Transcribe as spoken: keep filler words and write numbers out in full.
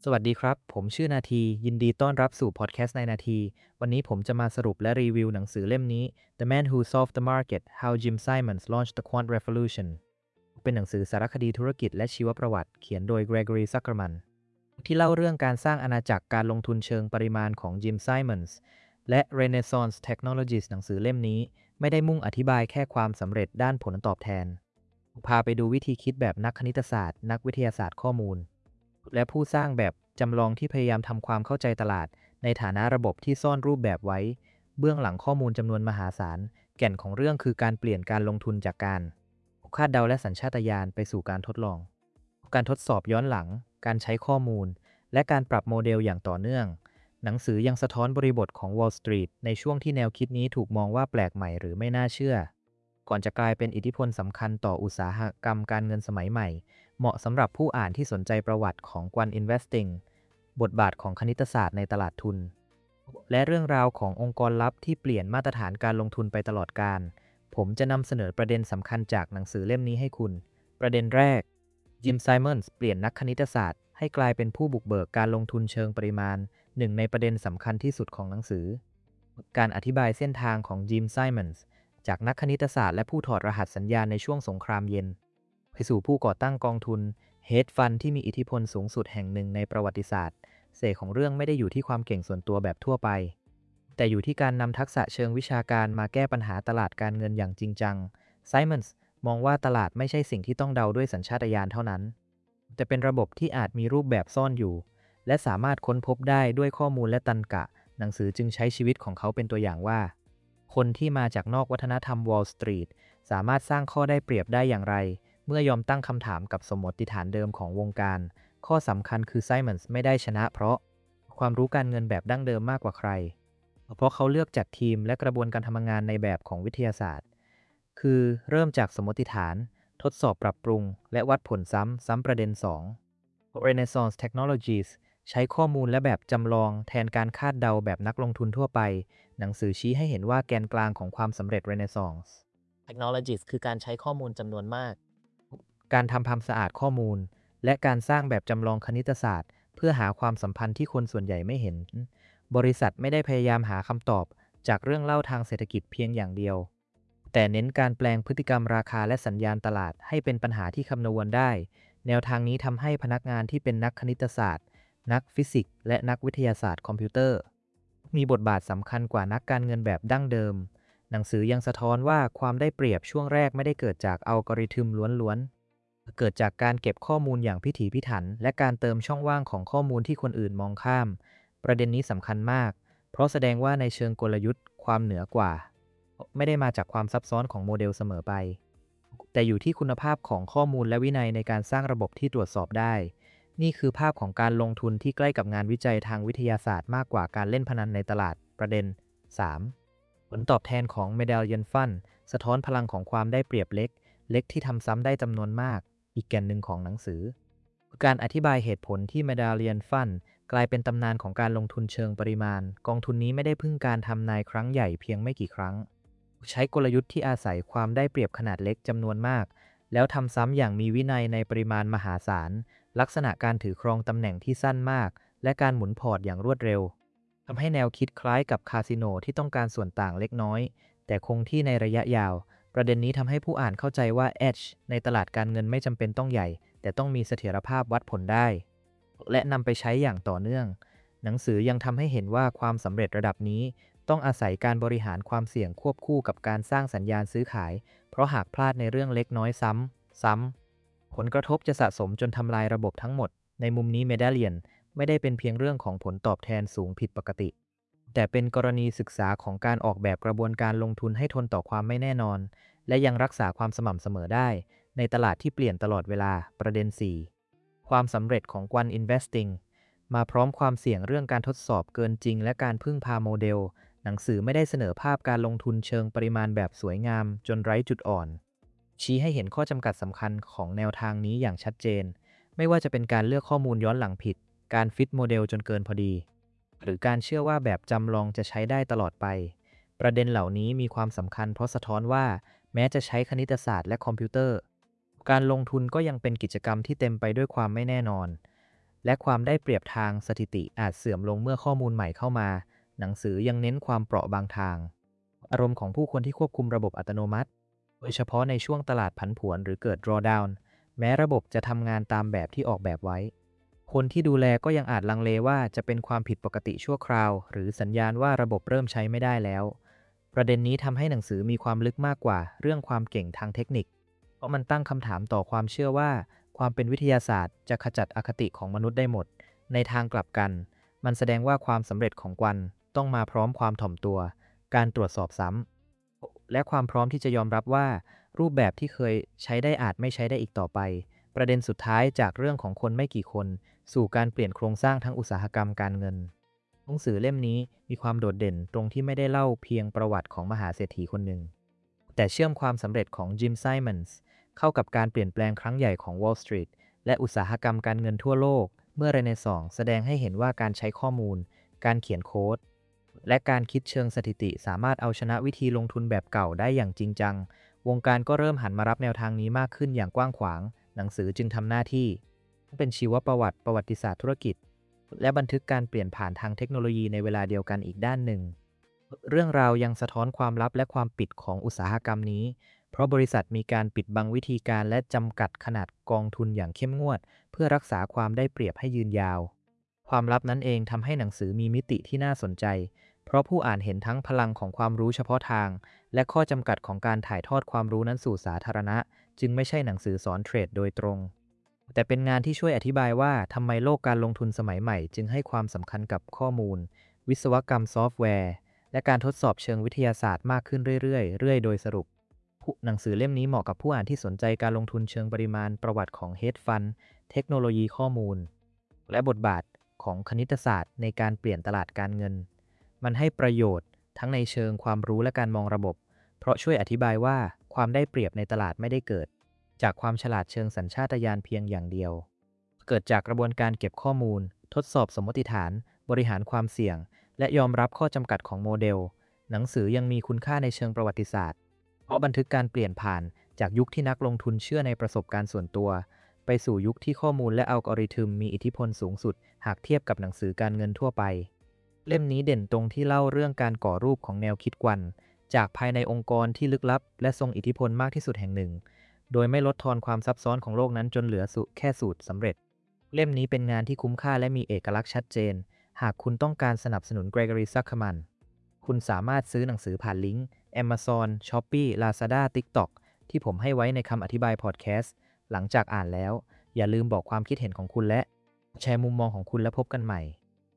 สวัสดีครับ ผมชื่อนาที ยินดีต้อนรับสู่พอดแคสต์ในนาที วันนี้ผมจะมาสรุปและรีวิวหนังสือเล่มนี้ The Man Who Solved the Market: How Jim Simons Launched the Quant Revolution เป็นหนังสือสารคดีธุรกิจและชีวประวัติเขียนโดย Gregory Zuckerman ที่เล่าเรื่องการสร้างอาณาจักรการลงทุนเชิงปริมาณของ Jim Simons และ Renaissance Technologies หนังสือเล่มนี้ไม่ได้มุ่งอธิบายแค่ความสำเร็จด้านผลตอบแทน พาไปดูวิธีคิดแบบนักคณิตศาสตร์ นักวิทยาศาสตร์ข้อมูล และผู้สร้างแบบจำลองที่พยายามทำความเข้าใจตลาดในฐานะระบบที่ซ่อนรูปแบบไว้ เบื้องหลังข้อมูลจำนวนมหาศาล แก่นของเรื่องคือการเปลี่ยนการลงทุนจากการคาดเดาและสัญชาตญาณไปสู่การทดลอง การทดสอบย้อนหลัง การใช้ข้อมูล และการปรับโมเดลอย่างต่อเนื่อง หนังสือยังสะท้อนบริบทของ Wall Street ในช่วงที่แนวคิดนี้ถูกมองว่าแปลกใหม่หรือไม่น่าเชื่อ ก่อนจะกลายเป็นอิทธิพลสำคัญต่ออุตสาหกรรมการเงินสมัยใหม่ เหมาะสำหรับผู้อ่านที่สนใจประวัติของ Quant Investing บทบาทของคณิตศาสตร์ในตลาดทุน และเรื่องราวขององค์กรลับที่เปลี่ยนมาตรฐานการลงทุนไปตลอดกาล ผมจะนำเสนอประเด็นสำคัญจากหนังสือเล่มนี้ให้คุณ ประเด็นแรก Jim Simons เปลี่ยนนักคณิตศาสตร์ให้กลายเป็นผู้บุกเบิกการลงทุนเชิงปริมาณ หนึ่งในประเด็นสำคัญที่สุดของหนังสือ การอธิบายเส้นทางของ Jim Simons จากนักคณิตศาสตร์และผู้ถอดรหัสสัญญาณในช่วงสงครามเย็นไปสู่ผู้ก่อตั้งกองทุน Hedge Fund ที่มีอิทธิพลสูงสุดแห่งหนึ่งในประวัติศาสตร์เสกของเรื่องไม่ได้อยู่ที่ความเก่งส่วนตัวแบบทั่วไปแต่อยู่ที่การนำทักษะเชิงวิชาการมาแก้ปัญหาตลาดการเงินอย่างจริงจัง Simons มองว่าตลาดไม่ใช่สิ่งที่ต้องเดาด้วยสัญชาตญาณเท่านั้นแต่เป็นระบบที่อาจมีรูปแบบซ่อนอยู่และสามารถค้นพบได้ด้วยข้อมูลและตรรกะหนังสือจึงใช้ชีวิตของเขาเป็นตัวอย่างว่าคนที่มาจากนอกวัฒนธรรม Wall Street สามารถสร้างข้อได้เปรียบได้อย่างไรเมื่อยอมตั้งคำถามกับสมมติฐานเดิมของวงการข้อสำคัญคือ Simons ไม่ได้ชนะเพราะความรู้การเงินแบบดั้งเดิมมากกว่าใครเพราะเขาเลือกจัดทีมและกระบวนการทำงานในแบบของวิทยาศาสตร์คือเริ่มจากสมมติฐานทดสอบปรับปรุงและวัดผลซ้ำซ้ำประเด็น สอง Renaissance Technologies ใช้ข้อมูลและแบบจำลองแทนการคาดเดาแบบนักลงทุนทั่วไปหนังสือชี้ให้เห็นว่าแกนกลางของความสำเร็จ Renaissance Technologies คือการใช้ข้อมูลจำนวนมากการทำความสะอาดข้อมูลและการสร้างแบบจำลองคณิตศาสตร์เพื่อหาความสัมพันธ์ที่คนส่วนใหญ่ไม่เห็นบริษัทไม่ได้พยายามหาคำตอบจากเรื่องเล่าทางเศรษฐกิจเพียงอย่างเดียวแต่เน้นการแปลงพฤติกรรมราคาและสัญญาณตลาดให้เป็นปัญหาที่คำนวณได้แนวทางนี้ทำให้พนักงานที่เป็นนักคณิตศาสตร์นักฟิสิกส์และนักวิทยาศาสตร์คอมพิวเตอร์มีบทบาทสำคัญกว่านักการเงินแบบดั้งเดิมหนังสือยังสะท้อนว่าความได้เปรียบช่วงแรกไม่ได้เกิดจากอัลกอริทึมล้วนๆเกิดจากการเก็บข้อมูลอย่างพิถีพิถันและการเติมช่องว่างของข้อมูลที่คนอื่นมองข้ามประเด็นนี้สำคัญมากเพราะแสดงว่าในเชิงกลยุทธ์ความเหนือกว่าไม่ได้มาจากความซับซ้อนของโมเดลเสมอไปแต่อยู่ที่คุณภาพของข้อมูลและวินัยในการสร้างระบบที่ตรวจสอบได้นี่คือภาพของการลงทุนที่ใกล้กับงานวิจัยทางวิทยาศาสตร์มากกว่าการเล่นพนันในตลาดประเด็น สาม ผลตอบแทนของ Medallion Fund สะท้อนพลังของความได้เปรียบเล็กเล็กที่ทำซ้ำได้จำนวนมากอีกแก่นหนึ่งของหนังสือการอธิบายเหตุผลที่ Medallion Fund กลายเป็นตำนานของการลงทุนเชิงปริมาณกองทุนนี้ไม่ได้พึ่งการทำนายครั้งใหญ่เพียงไม่กี่ครั้งใช้กลยุทธ์ที่อาศัยความได้เปรียบขนาดเล็กจำนวนมากแล้วทำซ้ำอย่างมีวินัยในปริมาณมหาศาลลักษณะการถือครองตำแหน่งที่สั้นมากและการหมุนพอร์ตอย่างรวดเร็วทำให้แนวคิดคล้ายกับคาสิโนที่ต้องการส่วนต่างเล็กน้อยแต่คงที่ในระยะยาวประเด็นนี้ทำให้ผู้อ่านเข้าใจว่า Edge ในตลาดการเงินไม่จำเป็นต้องใหญ่แต่ต้องมีเสถียรภาพวัดผลได้และนำไปใช้อย่างต่อเนื่องหนังสือยังทำให้เห็นว่าความสำเร็จระดับนี้ต้องอาศัยการบริหารความเสี่ยงควบคู่กับการสร้างสัญญาณซื้อขายเพราะหากพลาดในเรื่องเล็กน้อยซ้ำซ้ำผลกระทบจะสะสมจนทำลายระบบทั้งหมดในมุมนี้ Medallion ไม่ได้เป็นเพียงเรื่องของผลตอบแทนสูงผิดปกติแต่เป็นกรณีศึกษาของการออกแบบกระบวนการลงทุนให้ทนต่อความไม่แน่นอนและยังรักษาความสม่ำเสมอได้ในตลาดที่เปลี่ยนตลอดเวลาประเด็น สี่ ความสำเร็จของ Quant Investing มาพร้อมความเสี่ยงเรื่องการทดสอบเกินจริงและการพึ่งพาโมเดลหนังสือไม่ได้เสนอภาพการลงทุนเชิงปริมาณแบบสวยงามจนไร้จุดอ่อนชี้ให้เห็นข้อจำกัดสำคัญของแนวทางนี้อย่างชัดเจนไม่ว่าจะเป็นการเลือกข้อมูลย้อนหลังผิดการฟิตโมเดลจนเกินพอดีหรือการเชื่อว่าแบบจำลองจะใช้ได้ตลอดไปประเด็นเหล่านี้มีความสำคัญเพราะสะท้อนว่าแม้จะใช้คณิตศาสตร์และคอมพิวเตอร์การลงทุนก็ยังเป็นกิจกรรมที่เต็มไปด้วยความไม่แน่นอนและความได้เปรียบทางสถิติอาจเสื่อมลงเมื่อข้อมูลใหม่เข้ามาหนังสือยังเน้นความเปราะบางทางอารมณ์ของผู้คนที่ควบคุมระบบอัตโนมัติโดยเฉพาะในช่วงตลาดผันผวนหรือเกิด drawdown แม้ระบบจะทำงานตามแบบที่ออกแบบไว้คนที่ดูแลก็ยังอาจลังเลว่าจะเป็นความผิดปกติชั่วคราวหรือสัญญาณว่าระบบเริ่มใช้ไม่ได้แล้วประเด็นนี้ทำให้หนังสือมีความลึกมากกว่าเรื่องความเก่งทางเทคนิคเพราะมันตั้งคำถามต่อความเชื่อว่าความเป็นวิทยาศาสตร์จะขจัดอคติของมนุษย์ได้หมดในทางกลับกันมันแสดงว่าความสำเร็จของกวันต้องมาพร้อมความถ่อมตัวการตรวจสอบซ้ำและความพร้อมที่จะยอมรับว่ารูปแบบที่เคยใช้ได้อาจไม่ใช้ได้อีกต่อไปประเด็นสุดท้ายจากเรื่องของคนไม่กี่คนสู่การเปลี่ยนโครงสร้างทั้งอุตสาหกรรมการเงินหนังสือเล่มนี้มีความโดดเด่นตรงที่ไม่ได้เล่าเพียงประวัติของมหาเศรษฐีคนหนึ่งแต่เชื่อมความสำเร็จของจิมไซมอนส์เข้ากับการเปลี่ยนแปลงครั้งใหญ่ของ Wall Street และอุตสาหกรรมการเงินทั่วโลกเมื่อเรเนซองส์แสดงให้เห็นว่าการใช้ข้อมูลการเขียนโค้ดและการคิดเชิงสถิติสามารถเอาชนะวิธีลงทุนแบบเก่าได้อย่างจริงจังวงการก็เริ่มหันมารับแนวทางนี้มากขึ้นอย่างกว้างขวางหนังสือจึงทำหน้าที่เป็นชีวประวัติประวัติศาสตร์ธุรกิจและบันทึกการเปลี่ยนผ่านทางเทคโนโลยีในเวลาเดียวกันอีกด้านหนึ่งเรื่องราวยังสะท้อนความลับและความปิดของอุตสาหกรรมนี้เพราะบริษัทมีการปิดบังวิธีการและจำกัดขนาดกองทุนอย่างเข้มงวดเพื่อรักษาความได้เปรียบให้ยืนยาวความลับนั้นเองทำให้หนังสือมีมิติที่น่าสนใจเพราะผู้อ่านเห็นทั้งพลังของความรู้เฉพาะทางและข้อจำกัดของการถ่ายทอดความรู้นั้นสู่สาธารณะจึงไม่ใช่หนังสือสอนเทรดโดยตรงแต่เป็นงานที่ช่วยอธิบายว่าทำไมโลกการลงทุนสมัยใหม่จึงให้ความสำคัญกับข้อมูลวิศวกรรมซอฟต์แวร์และการทดสอบเชิงวิทยาศาสตร์มากขึ้นเรื่อยๆเรื่อยโดยสรุปหนังสือเล่มนี้เหมาะกับผู้อ่านที่สนใจการลงทุนเชิงปริมาณประวัติของเฮดฟันด์เทคโนโลยีข้อมูลและบทบาทของคณิตศาสตร์ในการเปลี่ยนตลาดการเงินมันให้ประโยชน์ทั้งในเชิงความรู้และการมองระบบเพราะช่วยอธิบายว่าความได้เปรียบในตลาดไม่ได้เกิดจากความฉลาดเชิงสัญชาตญาณเพียงอย่างเดียวเกิดจากกระบวนการเก็บข้อมูลทดสอบสมมติฐานบริหารความเสี่ยงและยอมรับข้อจำกัดของโมเดลหนังสือยังมีคุณค่าในเชิงประวัติศาสตร์เพราะบันทึกการเปลี่ยนผ่านจากยุคที่นักลงทุนเชื่อในประสบการณ์ส่วนตัวไปสู่ยุคที่ข้อมูลและอัลกอริทึมมีอิทธิพลสูงสุดหากเทียบกับหนังสือการเงินทั่วไปเล่มนี้เด่นตรงที่เล่าเรื่องการก่อรูปของแนวคิดกวันจากภายในองค์กรที่ลึกลับและทรงอิทธิพลมากที่สุดแห่งหนึ่งโดยไม่ลดทอนความซับซ้อนของโลกนั้นจนเหลือสุแค่สูตรสำเร็จเล่มนี้เป็นงานที่คุ้มค่าและมีเอกลักษณ์ชัดเจนหากคุณต้องการสนับสนุน Gregory Zuckerman คุณสามารถซื้อหนังสือผ่านลิงก์ Amazon, Shopee, Lazada, TikTok ที่ผมให้ไว้ในคำอธิบายพอดแคสต์หลังจากอ่านแล้วอย่าลืมบอกความคิดเห็นของคุณและแชร์มุมมองของคุณและพบกันใหม่